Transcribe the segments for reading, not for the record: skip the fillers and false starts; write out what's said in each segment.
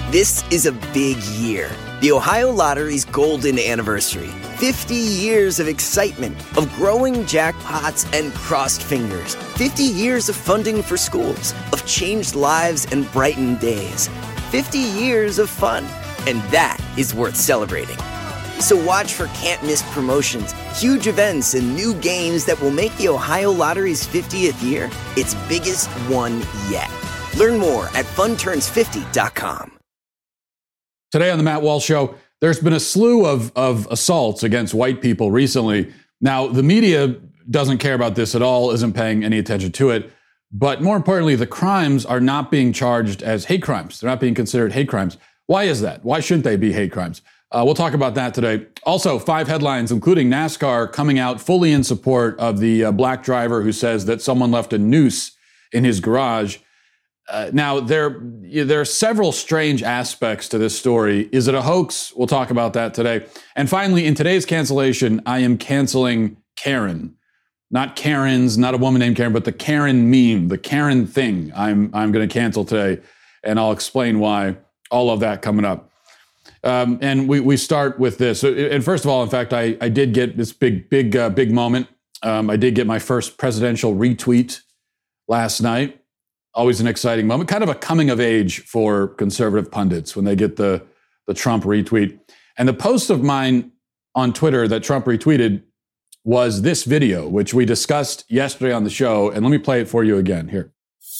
This is a big year. The Ohio Lottery's golden anniversary. 50 years of excitement, of growing jackpots and crossed fingers. 50 years of funding for schools, of changed lives and brightened days. 50 years of fun, and that is worth celebrating. So watch for can't-miss promotions, huge events, and new games that will make the Ohio Lottery's 50th year its biggest one yet. Learn more at funturns50.com. Today on the Matt Walsh Show, there's been a slew of assaults against white people recently. Now, the media doesn't care about this at all, isn't paying any attention to it. But more importantly, the crimes are not being charged as hate crimes. They're not being considered hate crimes. Why is that? Why shouldn't they be hate crimes? We'll talk about that today. Also, 5 headlines, including NASCAR coming out fully in support of the black driver who says that someone left a noose in his garage. Now, there are several strange aspects to this story. Is it a hoax? We'll talk about that today. And finally, in today's cancellation, I am canceling Karen. Not Karens, not a woman named Karen, but the Karen meme, the Karen thing I'm going to cancel today. And I'll explain why. All of that coming up. And we start with this. And first of all, in fact, I did get this big moment. I did get my first presidential retweet last night. Always an exciting moment, kind of a coming of age for conservative pundits when they get the Trump retweet. And the post of mine on Twitter that Trump retweeted was this video, which we discussed yesterday on the show. And let me play it for you again here.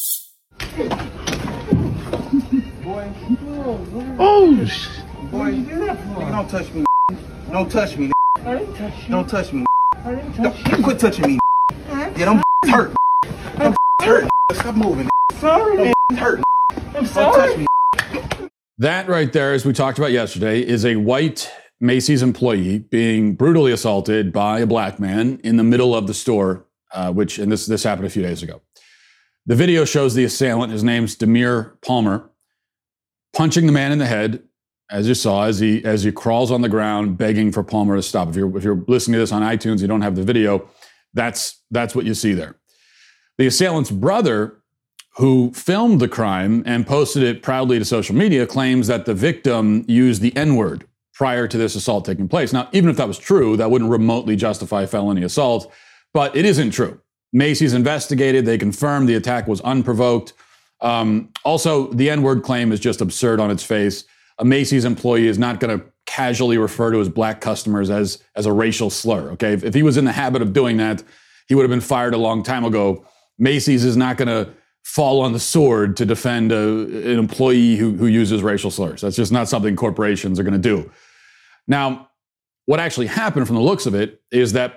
Oh, boy, don't touch me. Don't touch me. I didn't touch you. Don't touch me. I didn't touch you. Quit touching me. Yeah, them hurt. Them hurt. Stop moving. Sorry, man. Hurt. I'm Don't sorry. touch me. That right there, as we talked about yesterday, is a white Macy's employee being brutally assaulted by a black man in the middle of the store, and this happened a few days ago. The video shows the assailant, his name's Demir Palmer, punching the man in the head, as you saw, as he crawls on the ground, begging for Palmer to stop. If you're listening to this on iTunes, you don't have the video, that's what you see there. The assailant's brother, who filmed the crime and posted it proudly to social media, claims that the victim used the N-word prior to this assault taking place. Now, even if that was true, that wouldn't remotely justify felony assault, but it isn't true. Macy's investigated. They confirmed the attack was unprovoked. Also, the N-word claim is just absurd on its face. A Macy's employee is not going to casually refer to his black customers as a racial slur, okay? If he was in the habit of doing that, he would have been fired a long time ago. Macy's is not going to fall on the sword to defend an employee who uses racial slurs. That's just not something corporations are going to do. Now, what actually happened from the looks of it is that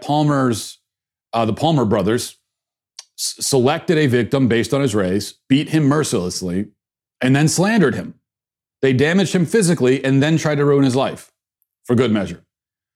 the Palmer brothers selected a victim based on his race, beat him mercilessly, and then slandered him. They damaged him physically and then tried to ruin his life for good measure.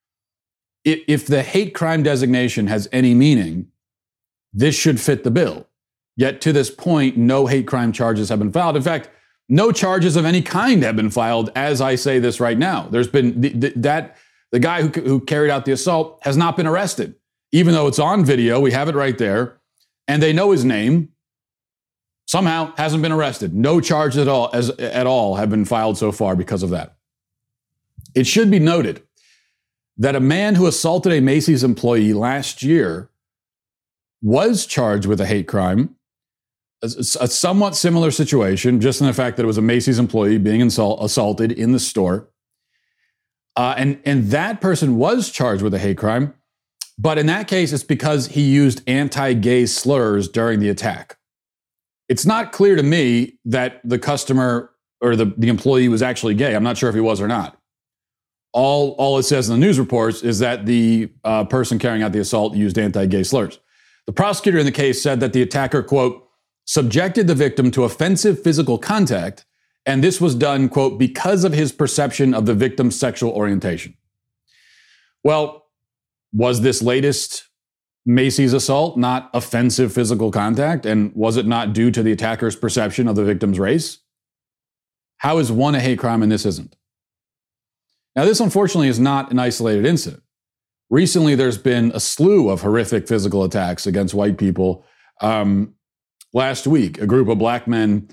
If the hate crime designation has any meaning, this should fit the bill. Yet to this point, no hate crime charges have been filed. In fact, no charges of any kind have been filed as I say this right now. There's been the guy who carried out the assault has not been arrested, even though it's on video. We have it right there. And they know his name. Somehow hasn't been arrested. No charges at all have been filed so far because of that. It should be noted that a man who assaulted a Macy's employee last year was charged with a hate crime. A somewhat similar situation, just in the fact that it was a Macy's employee being assaulted in the store. And that person was charged with a hate crime. But in that case, it's because he used anti-gay slurs during the attack. It's not clear to me that the customer or the employee was actually gay. I'm not sure if he was or not. All it says in the news reports is that the person carrying out the assault used anti-gay slurs. The prosecutor in the case said that the attacker, quote, subjected the victim to offensive physical contact, and this was done, quote, because of his perception of the victim's sexual orientation. Well, was this latest Macy's assault not offensive physical contact, and was it not due to the attacker's perception of the victim's race? How is one a hate crime and this isn't? Now, this unfortunately is not an isolated incident. Recently, there's been a slew of horrific physical attacks against white people. Last week, a group of black men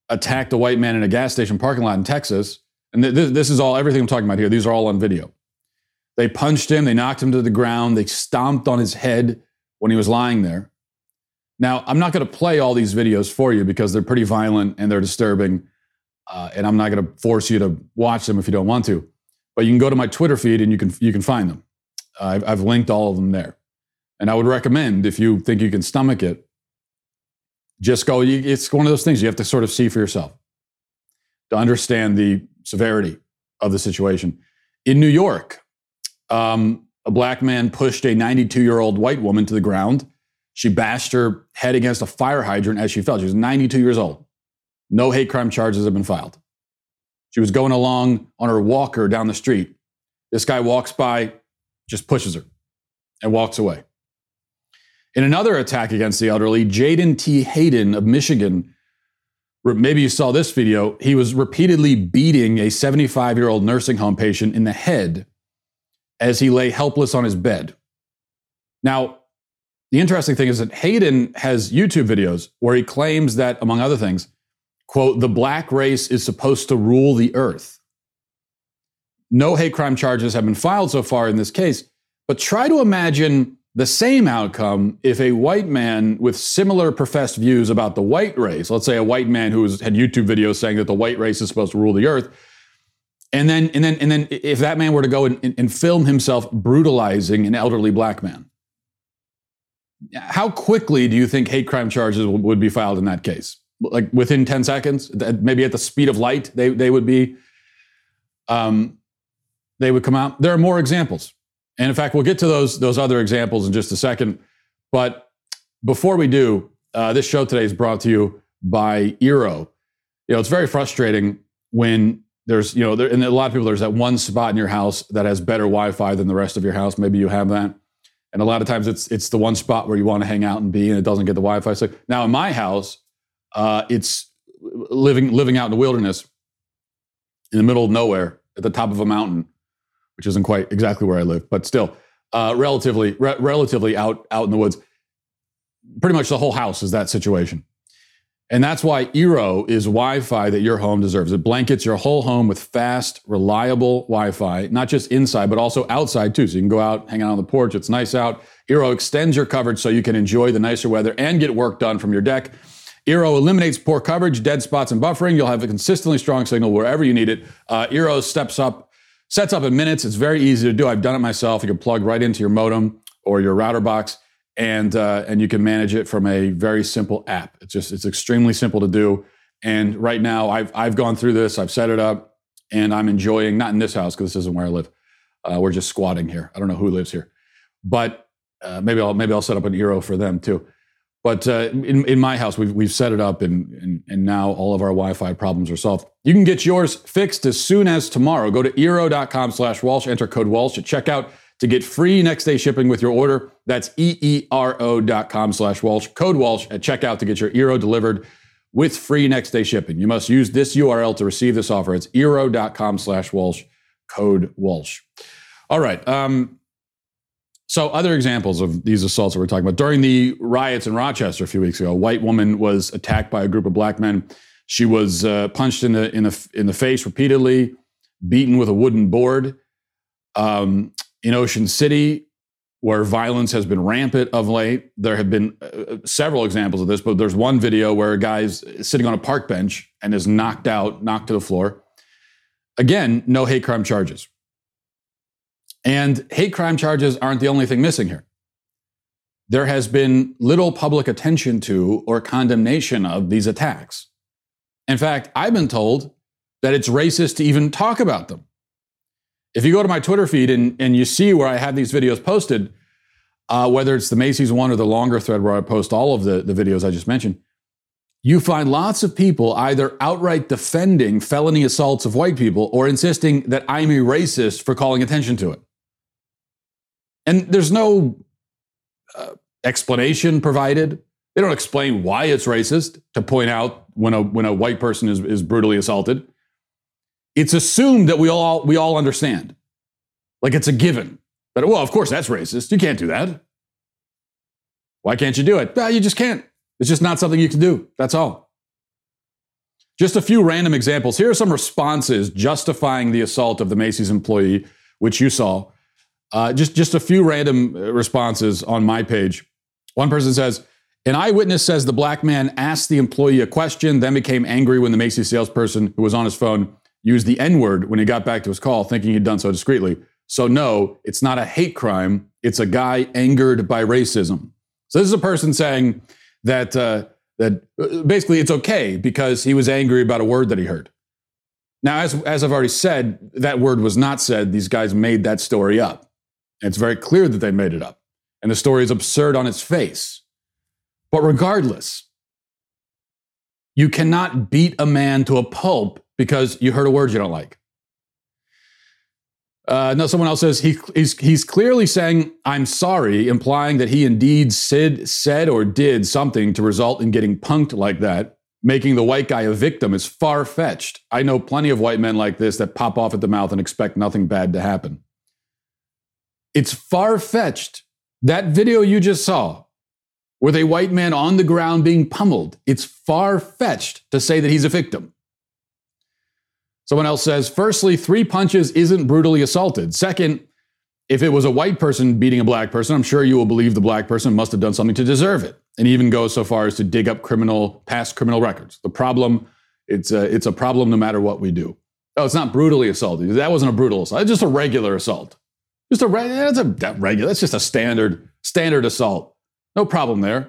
attacked a white man in a gas station parking lot in Texas. And this is all, everything I'm talking about here, these are all on video. They punched him, they knocked him to the ground, they stomped on his head when he was lying there. Now, I'm not going to play all these videos for you because they're pretty violent and they're disturbing, and I'm not going to force you to watch them if you don't want to. But you can go to my Twitter feed and you can find them. I've linked all of them there. And I would recommend, if you think you can stomach it, just go. It's one of those things you have to sort of see for yourself to understand the severity of the situation. In New York, a black man pushed a 92-year-old white woman to the ground. She bashed her head against a fire hydrant as she fell. She was 92 years old. No hate crime charges have been filed. She was going along on her walker down the street. This guy walks by, just pushes her and walks away. In another attack against the elderly, Jaden T. Hayden of Michigan, maybe you saw this video, he was repeatedly beating a 75-year-old nursing home patient in the head as he lay helpless on his bed. Now, the interesting thing is that Hayden has YouTube videos where he claims that, among other things, quote, the black race is supposed to rule the earth. No hate crime charges have been filed so far in this case, but try to imagine the same outcome if a white man with similar professed views about the white race, let's say a white man who had YouTube videos saying that the white race is supposed to rule the earth, and then if that man were to go and film himself brutalizing an elderly black man, how quickly do you think hate crime charges would be filed in that case? Like within 10 seconds, maybe at the speed of light, they would be, they would come out. There are more examples. And in fact, we'll get to those other examples in just a second. But before we do, this show today is brought to you by Eero. It's very frustrating when there's, and a lot of people, there's that one spot in your house that has better Wi-Fi than the rest of your house. Maybe you have that. And a lot of times it's the one spot where you want to hang out and be, and it doesn't get the Wi-Fi. So now in my house, it's living out in the wilderness in the middle of nowhere at the top of a mountain, which isn't quite exactly where I live, but still relatively out in the woods. Pretty much the whole house is that situation. And that's why Eero is Wi-Fi that your home deserves. It blankets your whole home with fast, reliable Wi-Fi, not just inside, but also outside too. So you can go out, hang out on the porch. It's nice out. Eero extends your coverage so you can enjoy the nicer weather and get work done from your deck. Eero eliminates poor coverage, dead spots, and buffering. You'll have a consistently strong signal wherever you need it. Eero sets up in minutes. It's very easy to do. I've done it myself. You can plug right into your modem or your router box, and you can manage it from a very simple app. It's extremely simple to do. And right now, I've gone through this. I've set it up, and I'm enjoying. Not in this house because this isn't where I live. We're just squatting here. I don't know who lives here, but maybe I'll set up an Eero for them too. But in my house, we've set it up, and now all of our Wi-Fi problems are solved. You can get yours fixed as soon as tomorrow. Go to Eero.com/Walsh, enter code Walsh at checkout to get free next day shipping with your order. That's EERO.com/Walsh, code Walsh at checkout to get your Eero delivered with free next day shipping. You must use this URL to receive this offer. It's Eero.com/Walsh, code Walsh. All right. So other examples of these assaults that we're talking about. During the riots in Rochester a few weeks ago, a white woman was attacked by a group of black men. She was punched in the face repeatedly, beaten with a wooden board. In Ocean City, where violence has been rampant of late, there have been several examples of this, but there's one video where a guy's sitting on a park bench and is knocked to the floor. Again, no hate crime charges. And hate crime charges aren't the only thing missing here. There has been little public attention to or condemnation of these attacks. In fact, I've been told that it's racist to even talk about them. If you go to my Twitter feed and you see where I have these videos posted, whether it's the Macy's one or the longer thread where I post all of the videos I just mentioned, you find lots of people either outright defending felony assaults of white people or insisting that I'm a racist for calling attention to it. And there's no explanation provided. They don't explain why it's racist to point out when a white person is brutally assaulted. It's assumed that we all understand. Like it's a given. But, well, of course that's racist. You can't do that. Why can't you do it? Well, you just can't. It's just not something you can do. That's all. Just a few random examples. Here are some responses justifying the assault of the Macy's employee, which you saw. Just a few random responses on my page. One person says, an eyewitness says the black man asked the employee a question, then became angry when the Macy's salesperson who was on his phone used the N-word when he got back to his call, thinking he'd done so discreetly. So no, it's not a hate crime. It's a guy angered by racism. So this is a person saying that basically it's okay because he was angry about a word that he heard. Now, as I've already said, that word was not said. These guys made that story up. And it's very clear that they made it up. And the story is absurd on its face. But regardless, you cannot beat a man to a pulp because you heard a word you don't like. No, someone else says he's clearly saying, I'm sorry, implying that he indeed said or did something to result in getting punked like that. Making the white guy a victim is far-fetched. I know plenty of white men like this that pop off at the mouth and expect nothing bad to happen. It's far-fetched. That video you just saw, with a white man on the ground being pummeled, it's far-fetched to say that he's a victim. Someone else says, firstly, 3 punches isn't brutally assaulted. Second, if it was a white person beating a black person, I'm sure you will believe the black person must have done something to deserve it. And even goes so far as to dig up past criminal records. The problem, it's a problem no matter what we do. Oh, it's not brutally assaulted. That wasn't a brutal assault. It's just a regular assault. It's just a standard assault. No problem there.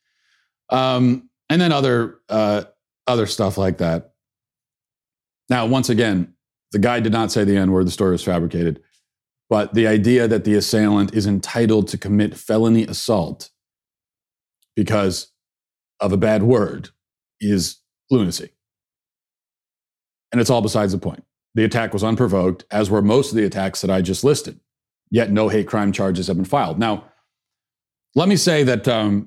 And then other stuff like that. Now, once again, the guy did not say the N-word. The story was fabricated. But the idea that the assailant is entitled to commit felony assault because of a bad word is lunacy. And it's all besides the point. The attack was unprovoked, as were most of the attacks that I just listed. Yet no hate crime charges have been filed. Now, let me say that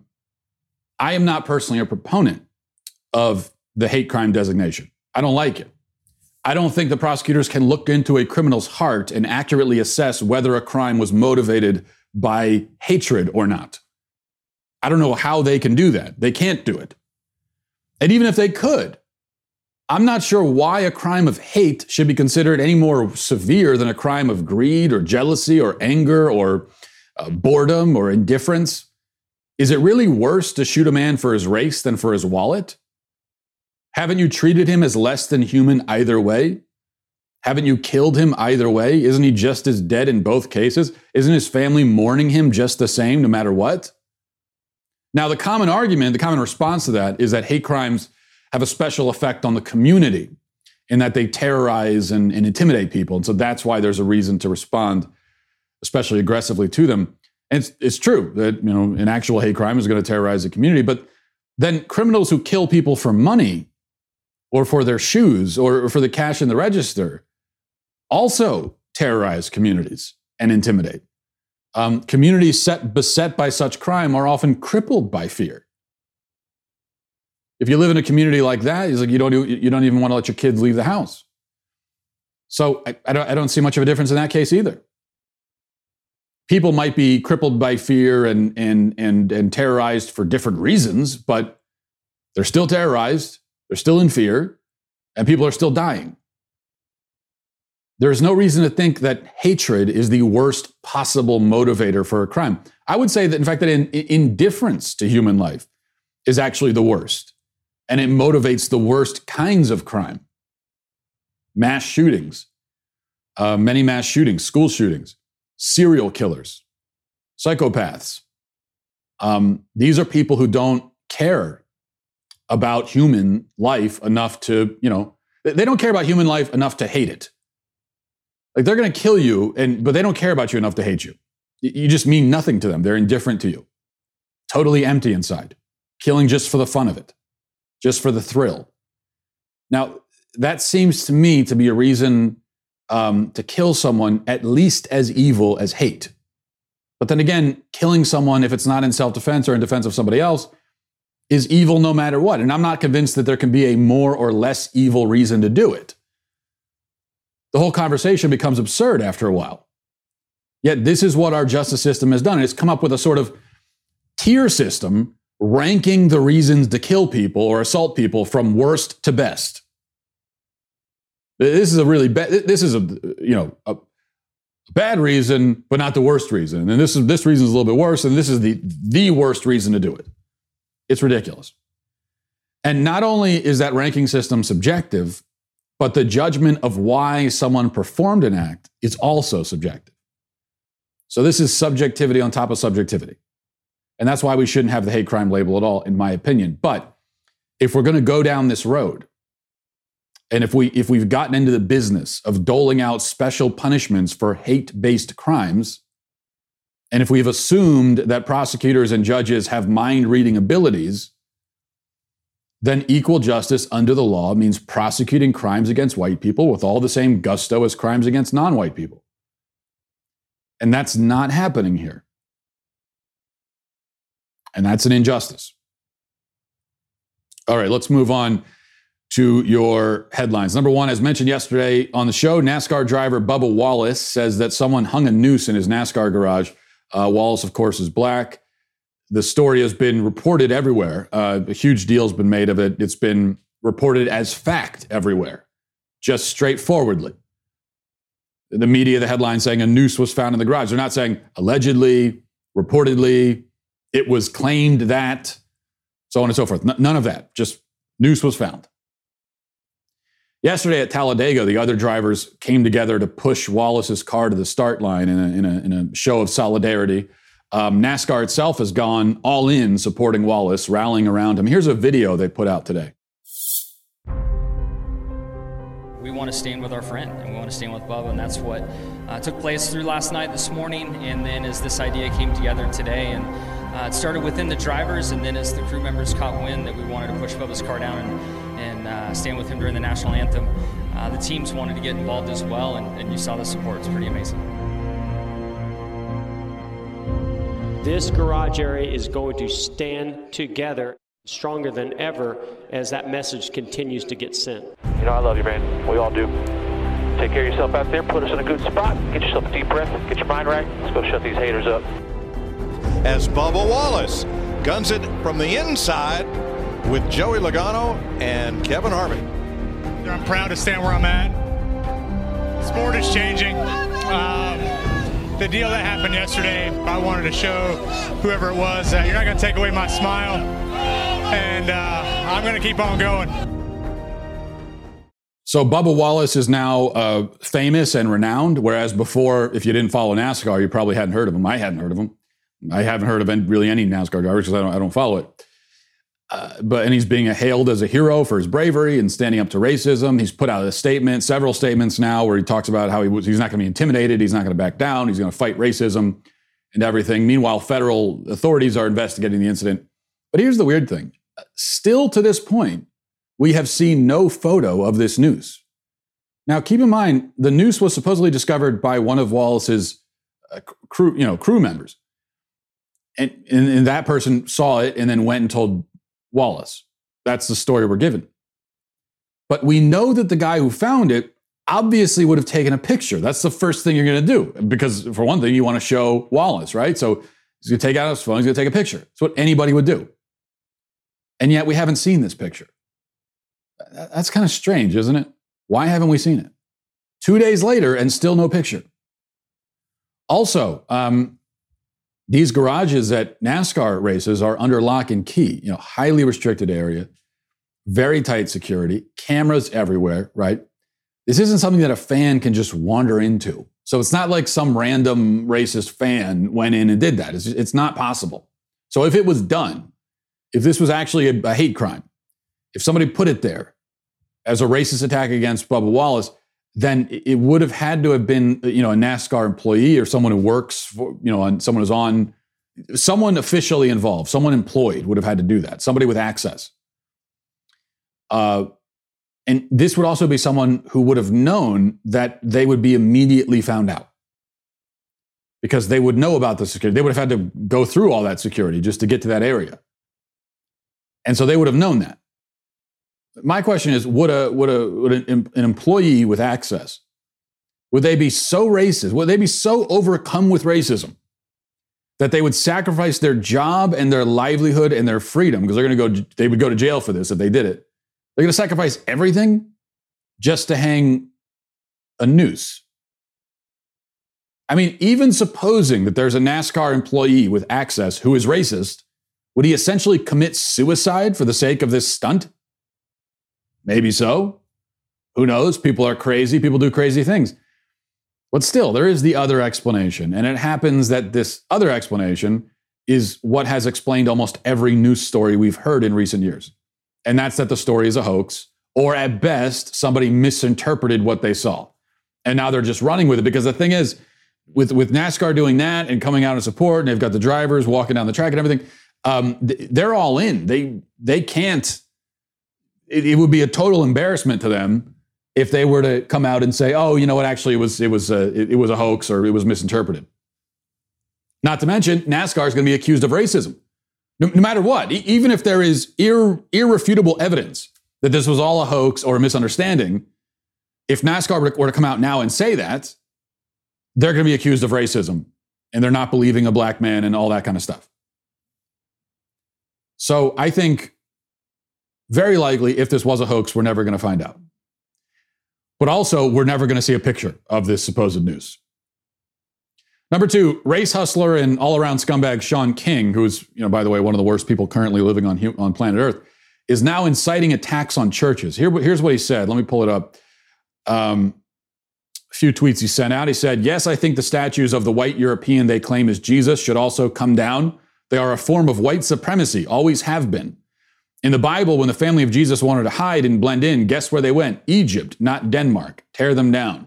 I am not personally a proponent of the hate crime designation. I don't like it. I don't think the prosecutors can look into a criminal's heart and accurately assess whether a crime was motivated by hatred or not. I don't know how they can do that. They can't do it. And even if they could, I'm not sure why a crime of hate should be considered any more severe than a crime of greed or jealousy or anger or boredom or indifference. Is it really worse to shoot a man for his race than for his wallet? Haven't you treated him as less than human either way? Haven't you killed him either way? Isn't he just as dead in both cases? Isn't his family mourning him just the same no matter what? Now, the common argument, the common response to that is that hate crimes have a special effect on the community in that they terrorize and intimidate people. And so that's why there's a reason to respond, especially aggressively to them. And it's true that, an actual hate crime is going to terrorize the community, but then criminals who kill people for money or for their shoes or for the cash in the register also terrorize communities and intimidate. Communities beset by such crime are often crippled by fear. If you live in a community like that, it's like you don't even want to let your kids leave the house. So I don't see much of a difference in that case either. People might be crippled by fear and terrorized for different reasons, but they're still terrorized, they're still in fear, and people are still dying. There is no reason to think that hatred is the worst possible motivator for a crime. I would say that, in fact, that indifference to human life is actually the worst, and it motivates the worst kinds of crime. Mass shootings, many mass shootings, school shootings, serial killers, psychopaths. These are people who don't care about human life enough to, they don't care about human life enough to hate it. Like, they're going to kill you, but they don't care about you enough to hate you. You just mean nothing to them. They're indifferent to you. Totally empty inside. Killing just for the fun of it. Just for the thrill. Now, that seems to me to be a reason to kill someone at least as evil as hate. But then again, killing someone, if it's not in self-defense or in defense of somebody else, is evil no matter what. And I'm not convinced that there can be a more or less evil reason to do it. The whole conversation becomes absurd after a while. Yet this is what our justice system has done. It's come up with a sort of tier system ranking the reasons to kill people or assault people from worst to best. This is a really bad, this is a bad reason, but not the worst reason. And this reason is a little bit worse, and this is the worst reason to do it. It's ridiculous. And not only is that ranking system subjective, but the judgment of why someone performed an act is also subjective. So this is subjectivity on top of subjectivity. And that's why we shouldn't have the hate crime label at all, in my opinion. But if we're going to go down this road, and if we've gotten into the business of doling out special punishments for hate-based crimes, and if we've assumed that prosecutors and judges have mind-reading abilities, then equal justice under the law means prosecuting crimes against white people with all the same gusto as crimes against non-white people. And that's not happening here. And that's an injustice. All right, let's move on to your headlines. Number one, as mentioned yesterday on the show, NASCAR driver Bubba Wallace says that someone hung a noose in his NASCAR garage. Wallace, of course, is black. The story has been reported everywhere. A huge deal's been made of it. It's been reported as fact everywhere, just straightforwardly. The media, the headline saying a noose was found in the garage. They're not saying allegedly, reportedly, it was claimed that, so on and so forth. None of that. Just noose was found. Yesterday at Talladega, the other drivers came together to push Wallace's car to the start line in a show of solidarity. NASCAR itself has gone all in supporting Wallace, rallying around him. Here's a video they put out today. We want to stand with our friend, and we want to stand with Bubba, and that's what took place through last night, this morning, and then as this idea came together today, and it started within the drivers, and then as the crew members caught wind that we wanted to push Bubba's car down and stand with him during the national anthem, the teams wanted to get involved as well, and you saw the support. It's pretty amazing. This garage area is going to stand together stronger than ever as that message continues to get sent. You know, I love you, man. We all do. Take care of yourself out there. Put us in a good spot. Get yourself a deep breath. Get your mind right. Let's go shut these haters up. As Bubba Wallace guns it from the inside with Joey Logano and Kevin Harvick. I'm proud to stand where I'm at. Sport is changing. The deal that happened yesterday, I wanted to show whoever it was that you're not going to take away my smile, and I'm going to keep on going. So Bubba Wallace is now famous and renowned, whereas before, if you didn't follow NASCAR, you probably hadn't heard of him. I hadn't heard of him. I haven't heard of really any NASCAR drivers because I don't follow it. And he's being hailed as a hero for his bravery and standing up to racism. He's put out a statement, several statements now, where he talks about how he's not going to be intimidated. He's not going to back down. He's going to fight racism and everything. Meanwhile, federal authorities are investigating the incident. But here's the weird thing. Still to this point, we have seen no photo of this noose. Now, keep in mind, the noose was supposedly discovered by one of Wallace's crew members. And that person saw it and then went and told Wallace. That's the story we're given. But we know that the guy who found it obviously would have taken a picture. That's the first thing you're going to do. Because for one thing, you want to show Wallace, right? So he's going to take out his phone, he's going to take a picture. That's what anybody would do. And yet we haven't seen this picture. That's kind of strange, isn't it? Why haven't we seen it? 2 days later and still no picture. Also, these garages at NASCAR races are under lock and key, highly restricted area, very tight security, cameras everywhere, right? This isn't something that a fan can just wander into. So it's not like some random racist fan went in and did that. It's not possible. So if it was done, if this was actually a hate crime, if somebody put it there as a racist attack against Bubba Wallace, then it would have had to have been, a NASCAR employee or someone who works for, someone officially involved, someone employed would have had to do that. Somebody with access. And this would also be someone who would have known that they would be immediately found out because they would know about the security. They would have had to go through all that security just to get to that area. And so they would have known that. My question is, would an employee with access, would they be so racist? Would they be so overcome with racism that they would sacrifice their job and their livelihood and their freedom because they would go to jail for this if they did it? They're going to sacrifice everything just to hang a noose. I mean, even supposing that there's a NASCAR employee with access who is racist, would he essentially commit suicide for the sake of this stunt? Maybe so. Who knows? People are crazy. People do crazy things. But still, there is the other explanation. And it happens that this other explanation is what has explained almost every news story we've heard in recent years. And that's that the story is a hoax, or at best, somebody misinterpreted what they saw. And now they're just running with it. Because the thing is, with NASCAR doing that and coming out in support, and they've got the drivers walking down the track and everything, they're all in. They can't. It would be a total embarrassment to them if they were to come out and say, "Oh, you know what? Actually, it was a hoax or it was misinterpreted." Not to mention, NASCAR is going to be accused of racism, no matter what. Even if there is irrefutable evidence that this was all a hoax or a misunderstanding, if NASCAR were to come out now and say that, they're going to be accused of racism, and they're not believing a black man and all that kind of stuff. So I think very likely, if this was a hoax, we're never going to find out. But also, we're never going to see a picture of this supposed news. Number 2, race hustler and all-around scumbag Shaun King, who is, by the way, one of the worst people currently living on planet Earth, is now inciting attacks on churches. Here's what he said. Let me pull it up. A few tweets he sent out. He said, "Yes, I think the statues of the white European they claim is Jesus should also come down. They are a form of white supremacy, always have been. In the Bible, when the family of Jesus wanted to hide and blend in, guess where they went? Egypt, not Denmark. Tear them down."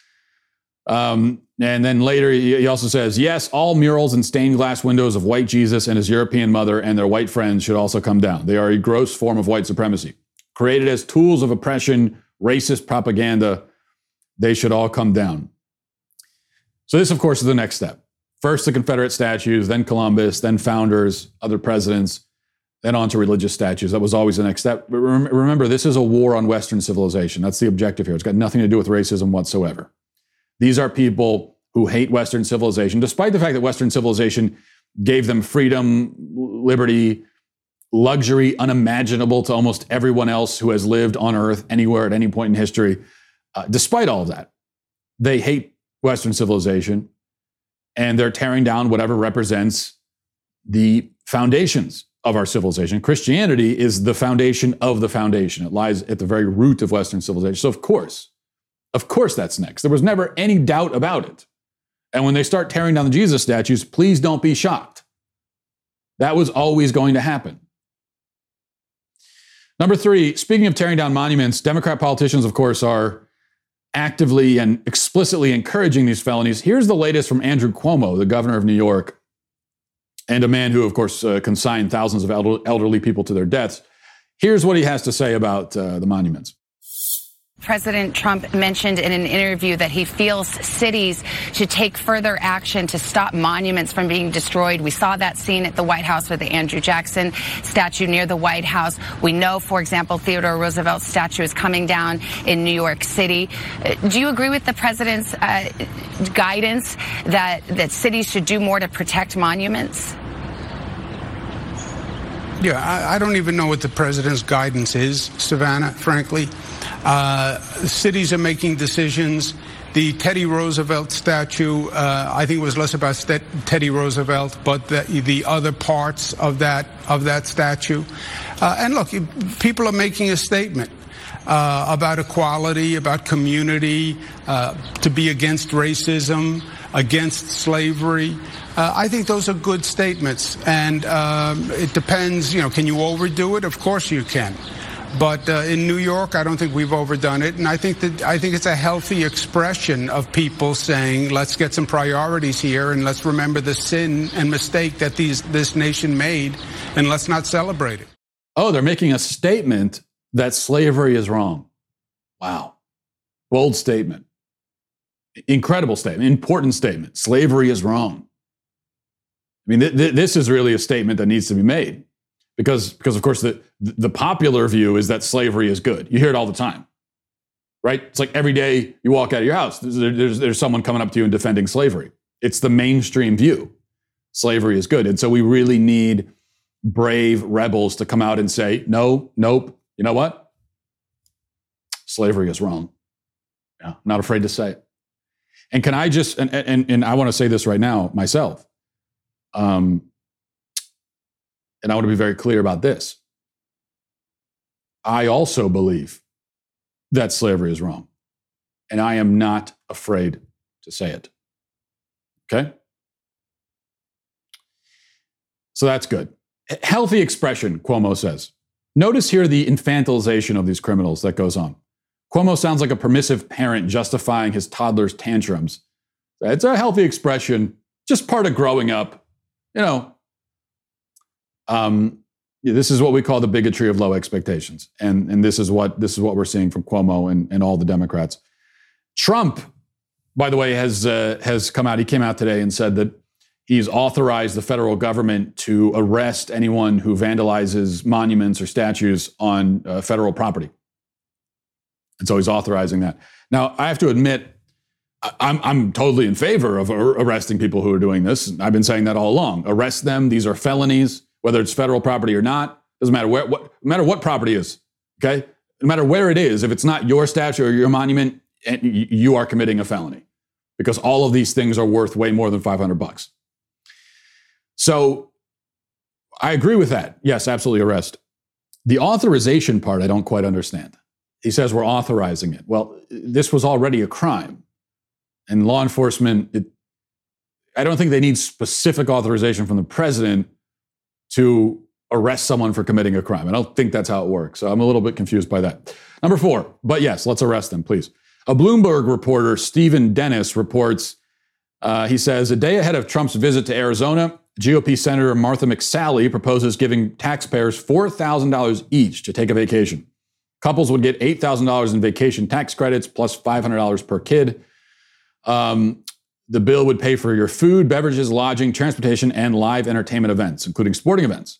And then later, he also says, "Yes, all murals and stained glass windows of white Jesus and his European mother and their white friends should also come down. They are a gross form of white supremacy. Created as tools of oppression, racist propaganda, they should all come down." So this, of course, is the next step. First, the Confederate statues, then Columbus, then founders, other presidents, then on to religious statues. That was always the next step. But remember, this is a war on Western civilization. That's the objective here. It's got nothing to do with racism whatsoever. These are people who hate Western civilization, despite the fact that Western civilization gave them freedom, liberty, luxury unimaginable to almost everyone else who has lived on Earth anywhere at any point in history. Despite all of that, they hate Western civilization, and they're tearing down whatever represents the foundations of our civilization. Christianity is the foundation of the foundation. It lies at the very root of Western civilization. So of course that's next. There was never any doubt about it. And when they start tearing down the Jesus statues, please don't be shocked. That was always going to happen. Number 3, speaking of tearing down monuments, Democrat politicians, of course, are actively and explicitly encouraging these felonies. Here's the latest from Andrew Cuomo, the governor of New York, and a man who, of course, consigned thousands of elderly people to their deaths. Here's what he has to say about the monuments. President Trump mentioned in an interview that he feels cities should take further action to stop monuments from being destroyed. We saw that scene at the White House with the Andrew Jackson statue near the White House. We know, for example, Theodore Roosevelt's statue is coming down in New York City. Do you agree with the president's guidance that cities should do more to protect monuments? Yeah, I don't even know what the president's guidance is, Savannah, frankly. Cities are making decisions. The Teddy Roosevelt statue, I think it was less about Teddy Roosevelt, but the other parts of that statue. And look, people are making a statement about equality, about community, to be against racism, against slavery. I think those are good statements, and it depends. Can you overdo it? Of course you can. But in New York, I don't think we've overdone it, and I think it's a healthy expression of people saying, let's get some priorities here, and let's remember the sin and mistake that this nation made, and let's not celebrate it. Oh, they're making a statement that slavery is wrong. Wow. Bold statement. Incredible statement. Important statement. Slavery is wrong. I mean, this is really a statement that needs to be made. Because of course, the popular view is that slavery is good. You hear it all the time, right? It's like every day you walk out of your house, there's someone coming up to you and defending slavery. It's the mainstream view. Slavery is good. And so we really need brave rebels to come out and say, no, nope, you know what? slavery is wrong. Yeah, I'm not afraid to say it. And can I just, and I want to say this right now myself, and I want to be very clear about this. I also believe that slavery is wrong. And I am not afraid to say it. Okay? So that's good. Healthy expression, Cuomo says. Notice here the infantilization of these criminals that goes on. Cuomo sounds like a permissive parent justifying his toddler's tantrums. It's a healthy expression, just part of growing up. You know, this is what we call the bigotry of low expectations. And this is what we're seeing from Cuomo and all the Democrats. Trump, by the way, has come out. He came out today and said that he's authorized the federal government to arrest anyone who vandalizes monuments or statues on federal property. And so he's authorizing that. Now, I have to admit, I'm totally in favor of arresting people who are doing this. I've been saying that all along. Arrest them. These are felonies, whether it's federal property or not. Doesn't matter no matter what property is. Okay, no matter where it is, if it's not your statue or your monument, you are committing a felony because all of these things are worth way more than $500. So I agree with that. Yes, absolutely arrest. The authorization part, I don't quite understand. He says we're authorizing it. Well, this was already a crime. And law enforcement, I don't think they need specific authorization from the president to arrest someone for committing a crime. I don't think that's how it works. So I'm a little bit confused by that. Number 4, but yes, let's arrest them, please. A Bloomberg reporter, Stephen Dennis, reports, he says, a day ahead of Trump's visit to Arizona, GOP Senator Martha McSally proposes giving taxpayers $4,000 each to take a vacation. Couples would get $8,000 in vacation tax credits plus $500 per kid. The bill would pay for your food, beverages, lodging, transportation, and live entertainment events, including sporting events.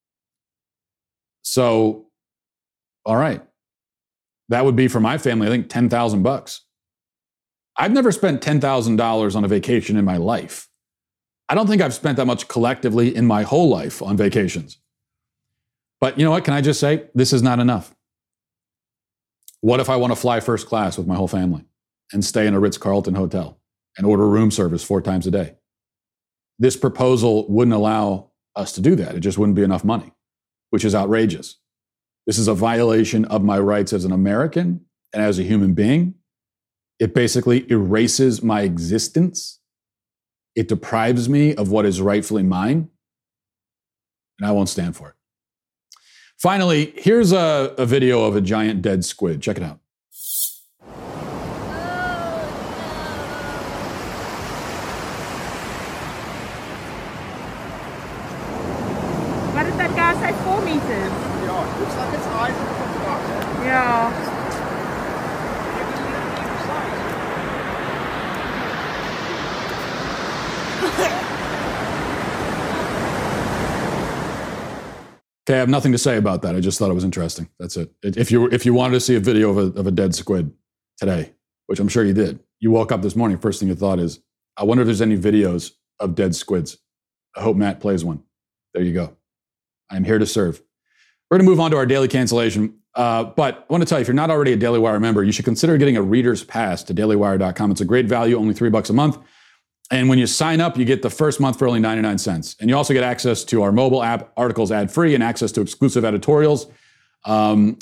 So, all right. That would be for my family, I think, $10,000. I've never spent $10,000 on a vacation in my life. I don't think I've spent that much collectively in my whole life on vacations. But you know what? Can I just say, this is not enough. What if I want to fly first class with my whole family and stay in a Ritz-Carlton hotel and order room service 4 times a day? This proposal wouldn't allow us to do that. It just wouldn't be enough money, which is outrageous. This is a violation of my rights as an American and as a human being. It basically erases my existence. It deprives me of what is rightfully mine, and I won't stand for it. Finally, here's a video of a giant dead squid. Check it out. What did that guy say? 4 meters? Yeah, looks like it's high. Yeah. Okay, I have nothing to say about that. I just thought it was interesting. That's it. If you wanted to see a video of a dead squid today, which I'm sure you did, you woke up this morning, first thing you thought is, I wonder if there's any videos of dead squids. I hope Matt plays one. There you go. I'm here to serve. We're going to move on to our daily cancellation. But I want to tell you, if you're not already a Daily Wire member, you should consider getting a reader's pass to dailywire.com. It's a great value, only $3 a month. And when you sign up, you get the first month for only 99 cents. And you also get access to our mobile app, articles ad-free, and access to exclusive editorials. I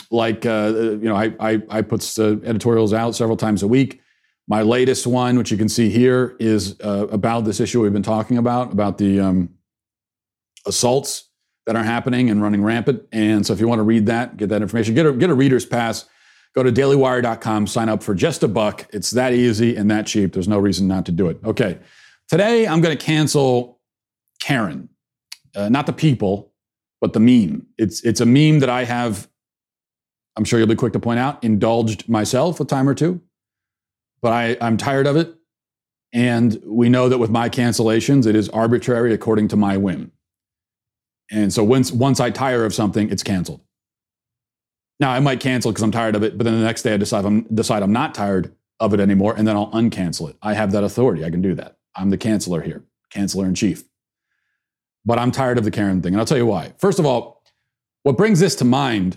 put editorials out several times a week. My latest one, which you can see here, is about this issue we've been talking about the assaults that are happening and running rampant. And so if you want to read that, get that information, get a reader's pass, go to dailywire.com, sign up for just $1. It's that easy and that cheap. There's no reason not to do it. Okay. Today, I'm going to cancel Karen. Not the people, but the meme. It's a meme that I have, I'm sure you'll be quick to point out, indulged myself a time or two. But I'm tired of it. And we know that with my cancellations, it is arbitrary according to my whim. And so once I tire of something, it's canceled. Now, I might cancel because I'm tired of it, but then the next day I decide I'm not tired of it anymore, and then I'll uncancel it. I have that authority. I can do that. I'm the canceller here, canceller in chief. But I'm tired of the Karen thing, and I'll tell you why. First of all, what brings this to mind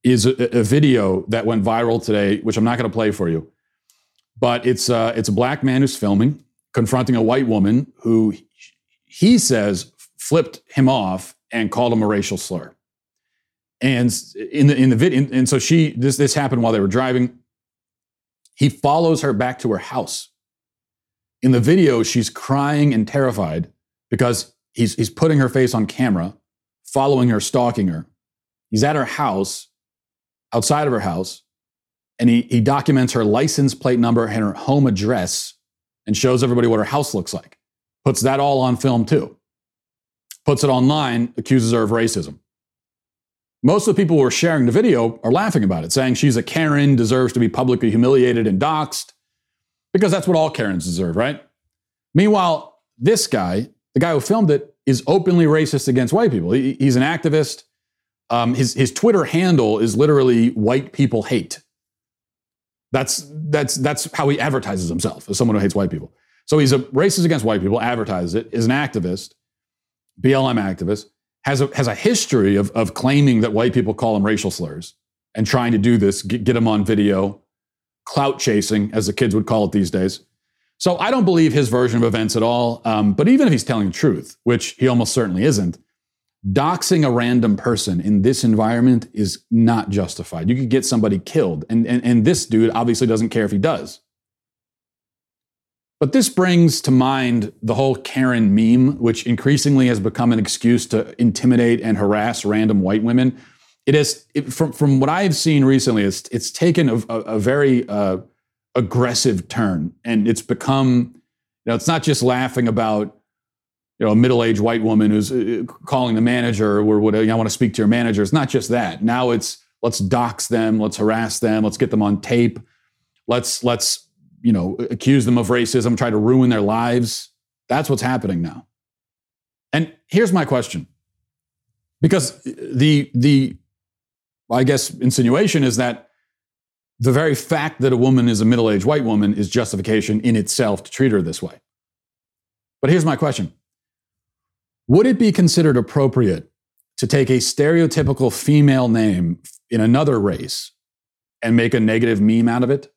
is a video that went viral today, which I'm not going to play for you. But it's a black man who's filming, confronting a white woman who he says flipped him off and called him a racial slur. And in the video, and so this happened while they were driving. He follows her back to her house. In the video, she's crying and terrified because he's putting her face on camera, following her, stalking her. He's at her house, outside of her house, and he documents her license plate number and her home address and shows everybody what her house looks like. Puts that all on film too. Puts it online, accuses her of racism. Most of the people who are sharing the video are laughing about it, saying she's a Karen, deserves to be publicly humiliated and doxxed, because that's what all Karens deserve, right? Meanwhile, this guy, the guy who filmed it, is openly racist against white people. He's an activist. His Twitter handle is literally white people hate. That's how he advertises himself, as someone who hates white people. So he's a racist against white people, advertises it, is an activist, BLM activist, has a history of claiming that white people call him racial slurs and trying to do this, get him on video, clout chasing, as the kids would call it these days. So I don't believe his version of events at all. But even if he's telling the truth, which he almost certainly isn't, doxing a random person in this environment is not justified. You could get somebody killed. And this dude obviously doesn't care if he does. But this brings to mind the whole Karen meme, which increasingly has become an excuse to intimidate and harass random white women. From what I've seen recently, it's taken a very aggressive turn, and it's become, it's not just laughing about, a middle-aged white woman who's calling the manager or whatever, I want to speak to your manager. It's not just that. Now it's let's dox them, let's harass them, let's get them on tape, let's accuse them of racism, try to ruin their lives. That's what's happening now. And here's my question. Because the I guess, insinuation is that the very fact that a woman is a middle-aged white woman is justification in itself to treat her this way. But here's my question. Would it be considered appropriate to take a stereotypical female name in another race and make a negative meme out of it?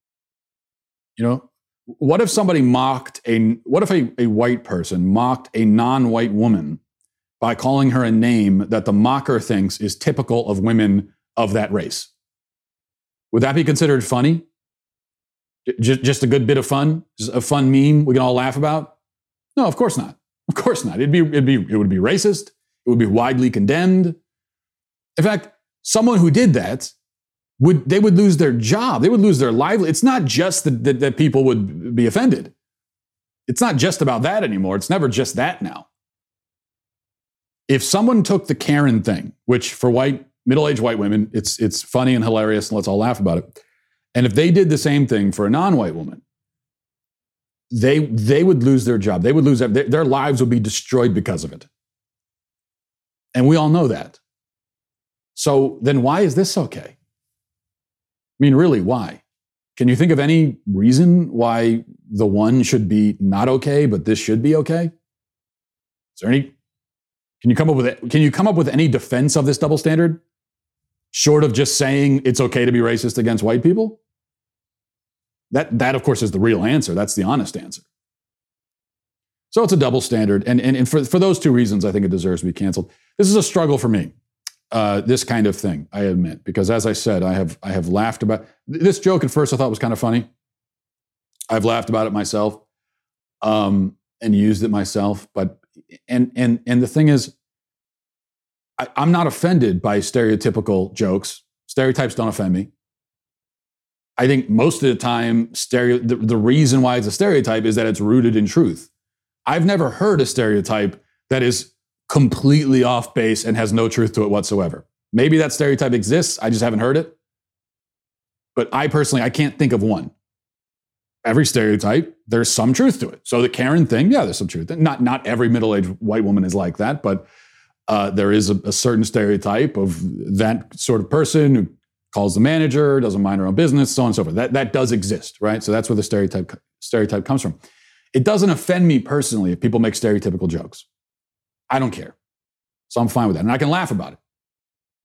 What if somebody what if a white person mocked a non-white woman by calling her a name that the mocker thinks is typical of women of that race? Would that be considered funny? Just a good bit of fun? Just a fun meme we can all laugh about? No, of course not. Of course not. It would be racist. It would be widely condemned. In fact, someone who did that would lose their job. They would lose their livelihood. It's not just that people would be offended. It's not just about that anymore. It's never just that now. If someone took the Karen thing, which for middle-aged white women, it's funny and hilarious, and let's all laugh about it. And if they did the same thing for a non-white woman, they would lose their job. They would lose their lives would be destroyed because of it. And we all know that. So then why is this okay? I mean, really, why? Can you think of any reason why the one should be not okay, but this should be okay? Is there any? Can you come up with any defense of this double standard, short of just saying it's okay to be racist against white people? That of course is the real answer. That's the honest answer. So it's a double standard, and for those two reasons, I think it deserves to be canceled. This is a struggle for me. This kind of thing, I admit, because as I said, I have laughed about this joke at first. I thought was kind of funny. I've laughed about it myself, and used it myself. But and the thing is, I'm not offended by stereotypical jokes. Stereotypes don't offend me. I think most of the time, the reason why it's a stereotype is that it's rooted in truth. I've never heard a stereotype that is completely off base and has no truth to it whatsoever. Maybe that stereotype exists. I just haven't heard it. But I can't think of one. Every stereotype, there's some truth to it. So the Karen thing, yeah, there's some truth. Not every middle-aged white woman is like that, but there is a certain stereotype of that sort of person who calls the manager, doesn't mind her own business, so on and so forth. That does exist, right? So that's where the stereotype comes from. It doesn't offend me personally if people make stereotypical jokes. I don't care. So I'm fine with that. And I can laugh about it.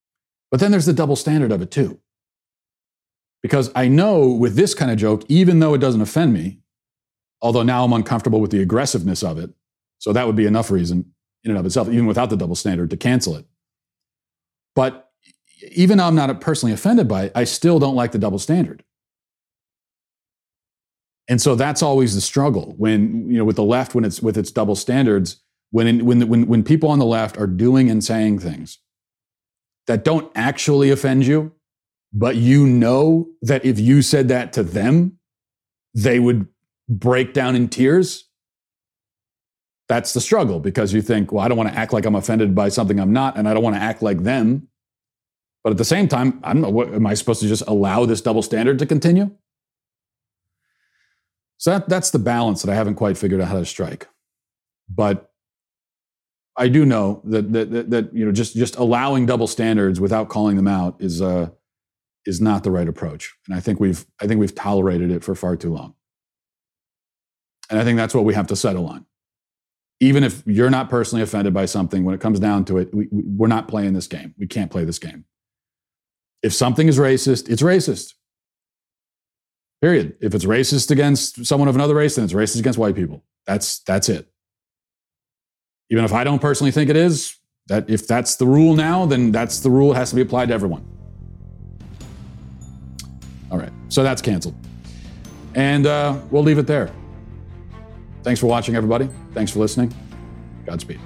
But then there's the double standard of it too. Because I know with this kind of joke, even though it doesn't offend me, although now I'm uncomfortable with the aggressiveness of it, so that would be enough reason in and of itself, even without the double standard, to cancel it. But even though I'm not personally offended by it, I still don't like the double standard. And so that's always the struggle when, with the left, when it's with its double standards, when people on the left are doing and saying things that don't actually offend you, but you know that if you said that to them, they would break down in tears. That's the struggle, because you think, well, I don't want to act like I'm offended by something I'm not, and I don't want to act like them. But at the same time, I don't know, am I supposed to just allow this double standard to continue? So that's the balance that I haven't quite figured out how to strike. But I do know that just allowing double standards without calling them out is not the right approach. And I think we've tolerated it for far too long. And I think that's what we have to settle on. Even if you're not personally offended by something, when it comes down to it, we're not playing this game. We can't play this game. If something is racist, it's racist. Period. If it's racist against someone of another race, then it's racist against white people. That's it. Even if I don't personally think it is, that if that's the rule now, then that's the rule. It has to be applied to everyone. All right. So that's canceled. And we'll leave it there. Thanks for watching, everybody. Thanks for listening. Godspeed.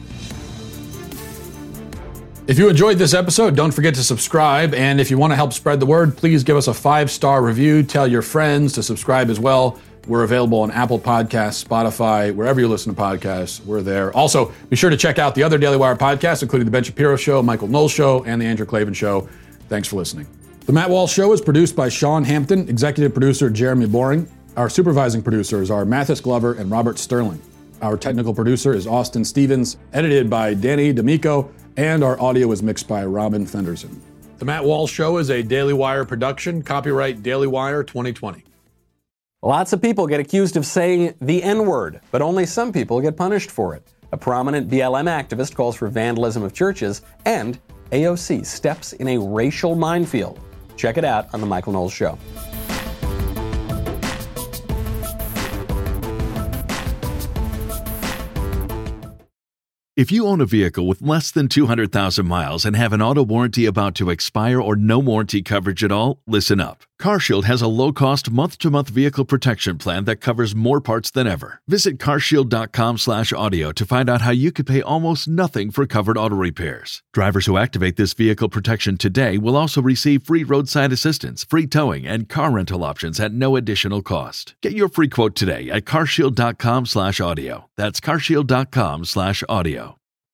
If you enjoyed this episode, don't forget to subscribe. And if you want to help spread the word, please give us a 5-star review. Tell your friends to subscribe as well. We're available on Apple Podcasts, Spotify, wherever you listen to podcasts, we're there. Also, be sure to check out the other Daily Wire podcasts, including The Ben Shapiro Show, Michael Knowles Show, and The Andrew Klavan Show. Thanks for listening. The Matt Walsh Show is produced by Sean Hampton, executive producer Jeremy Boring. Our supervising producers are Mathis Glover and Robert Sterling. Our technical producer is Austin Stevens, edited by Danny D'Amico, and our audio is mixed by Robin Fenderson. The Matt Walsh Show is a Daily Wire production, copyright Daily Wire 2020. Lots of people get accused of saying the N-word, but only some people get punished for it. A prominent BLM activist calls for vandalism of churches, and AOC steps in a racial minefield. Check it out on The Michael Knowles Show. If you own a vehicle with less than 200,000 miles and have an auto warranty about to expire or no warranty coverage at all, listen up. CarShield has a low-cost month-to-month vehicle protection plan that covers more parts than ever. Visit carshield.com/audio to find out how you could pay almost nothing for covered auto repairs. Drivers who activate this vehicle protection today will also receive free roadside assistance, free towing, and car rental options at no additional cost. Get your free quote today at carshield.com/audio. That's carshield.com/audio.